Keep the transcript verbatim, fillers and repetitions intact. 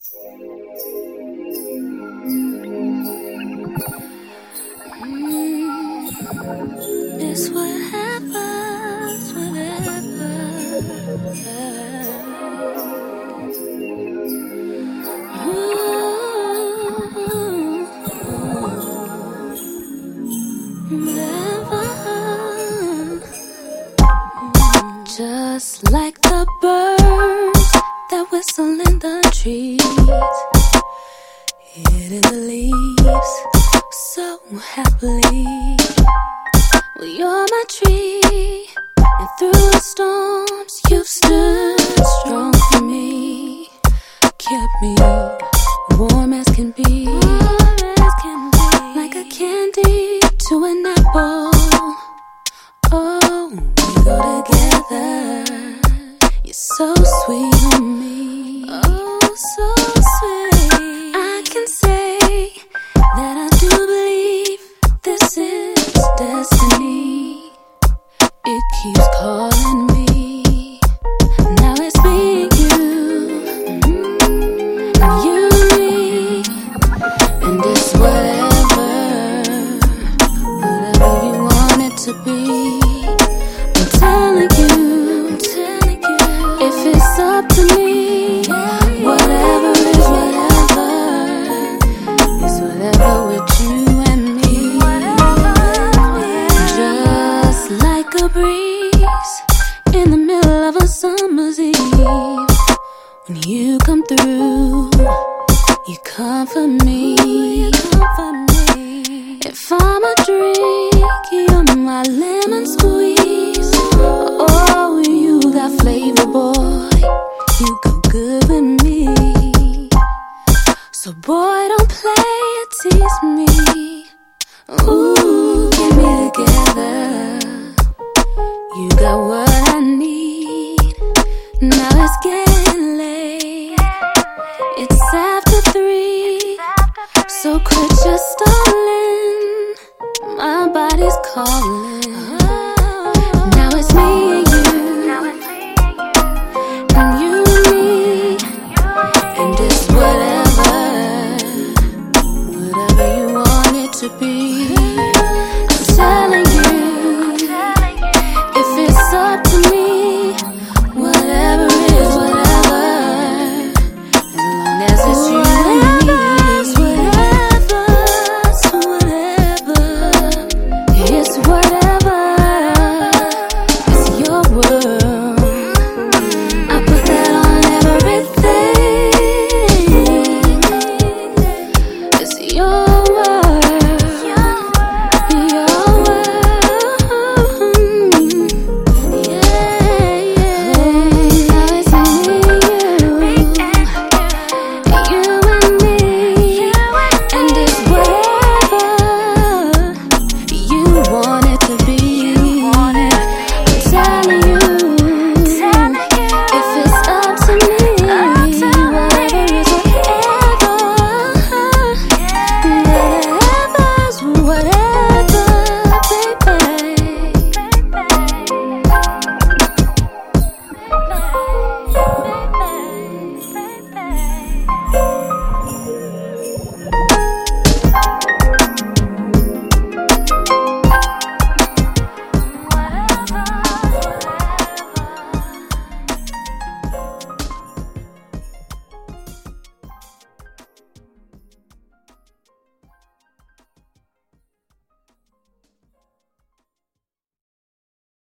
It's what happens whenever. Whenever. Just like the birds that whistle in the trees, hitting the leaves so happily. Well, you're my tree, and through the storms you've stood strong for me, kept me warm as can be, like a candy to an apple. Oh, we go together. You're so sweet on me. Oh, so sweet. I can say that I do believe this is destiny. It keeps calling me. Now it's me and you, mm-hmm. and you and me, and it's whatever, whatever you want it to be. I'm telling you, I'm telling you, if it's up to me, whatever is whatever, is whatever with you and me. Just like a breeze in the middle of a summer's eve, when you come through, you comfort me. If I'm a drink, you're my lemon squeeze. Oh, you got flavor, boy. You go good with me. So boy, don't play or tease me. Ooh, get me together. You got what I need. Now it's getting late. It's after three. So quit your stalling. My body's calling. Now it's me and you, and you and me, and it's